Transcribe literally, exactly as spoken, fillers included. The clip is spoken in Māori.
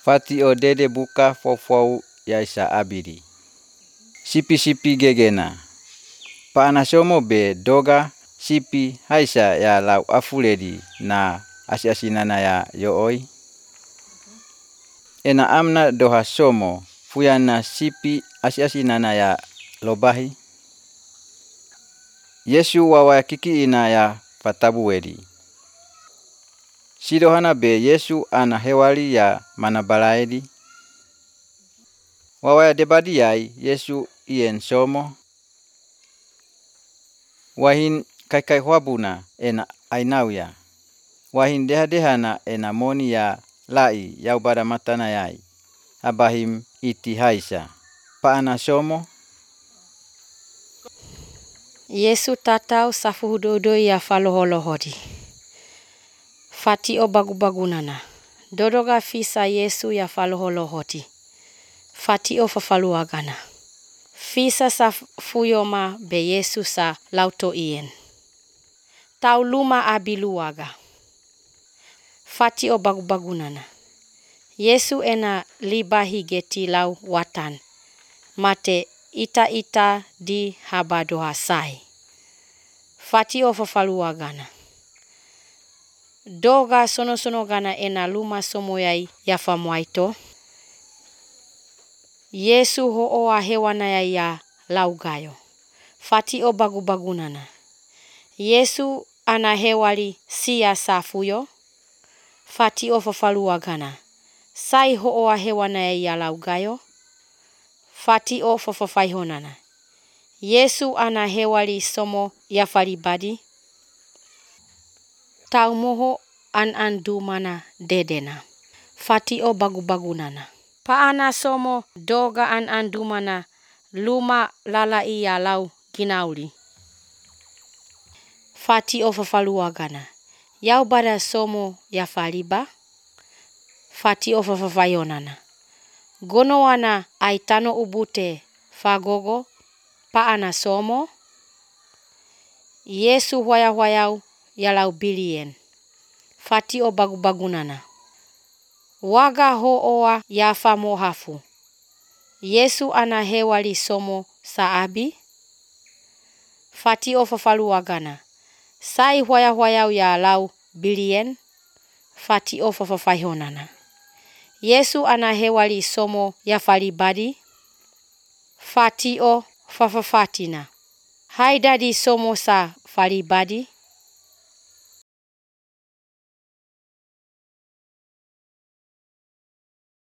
Fati o dede buka fofou yaisa abidi. Sipi-sipi gegena. Paana somo be doga sipi haisa ya lau afuledi na asi-asinana ya yooi. Ena amna doha somo fuyana sipi asi-asinana ya lobahi. Yesu wawa kiki ina ya fatabu wedi. Sidohana be Yesu ana hewali ya manabalaedi. Wawa debadi yai Yesu ien somo. Wahin kai-kai huabuna ena ainauya. Wahin deha-dehana ena moni ya lai yau bada matana yai. Abahim iti haisa. Paana somo. Yesu tatau safu hudodo ya faloholo-hodi. Fati o bagu-bagunana. Dodoga fisa Yesu ya faloholo-hodi. Fati o fafaluagana. Fisa sa fuyoma be Yesu sa lauto ien. Tau luma abiluaga. Fati o bagu-bagunana. Yesu ena libahi geti lau watan. Mate ita-ita di habadoha sai. Fati o fafaluagana. Doga sono-sono gana ena luma somoyai yafamuaito. Yesu ho'oa hewanaya ya laugayo. Fati o bagu-bagunana. Yesu ana hewali siya safuyo. Fati o fafaluagana. Sai ho'oa hewanaya ya laugayo. Fati o fafafaihonana. Yesu ana hewali somo yafalibadi. Tau moho an-an dumana dedena. Fati o bagu-bagunana. Paana somo doga an-an dumana luma lala iya lau ginauli. Fati o fafaluagana. Yau bada somo yafaliba. Fati o fafafaihonana. Gonowana aitano ubute fagogo. Paana somo. Yesu huaya-huayau yalau bilien. Fati o bagu-bagunana. Waga ho'oa yafa mohafu. Yesu ana hewali somo saabi. Fati o fafaluagana. Sai huaya-huayau ya lau bilien. Fati o fafafaihonana. Yesu ana hewali somo yafalibadi. Fati o fafafatina. Haidadi somo sa falibadi.